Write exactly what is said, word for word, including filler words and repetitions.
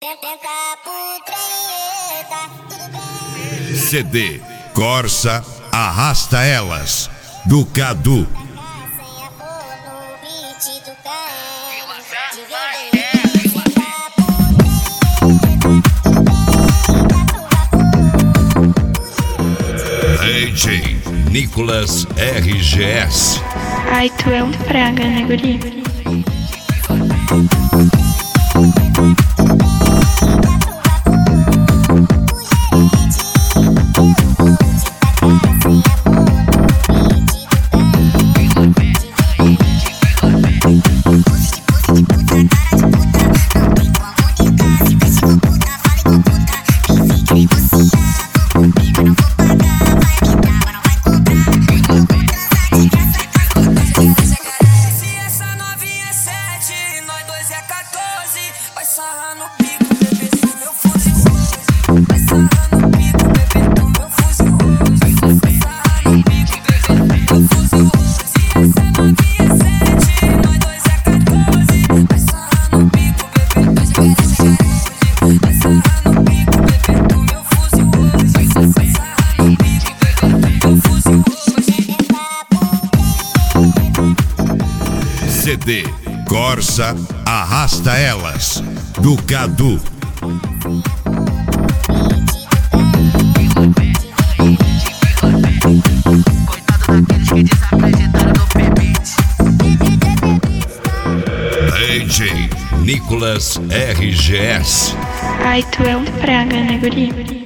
C D Corsa Arrasta Elas, do Cadu. D J Nicolas R G S. Ai, tu é um praga, né, guri? Vai sarrar no pico, bebê, do meu fuzil. Vai sarrar no pico, bebê, do meu fuzil. Vai sarrar no pico, bebê, do meu fuzil. Se essa novinha é sete, nós dois é quatorze. Vai sarrar no pico, bebê, do meu fuzil. Vai sarrar no pico, bebê, do meu fuzil. Vai sarrar no pico, bebê, do meu fuzil. C D Corsa Arrasta Elas, do Cadu. Coitado daqueles que desacreditaram no permite. D J Nicolas R G S. Ai, tu é um praga, né, guri?